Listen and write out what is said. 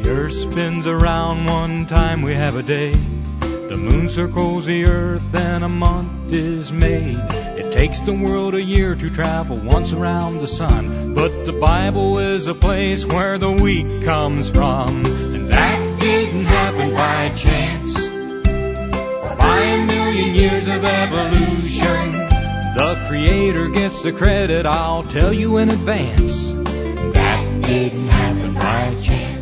The earth spins around one time we have a day. The moon circles the earth and a month is made. It takes the world a year to travel once around the sun. But the Bible is a place where the week comes from. And that didn't happen by chance or by a million years of evolution. The Creator gets the credit, I'll tell you in advance. That didn't happen by chance.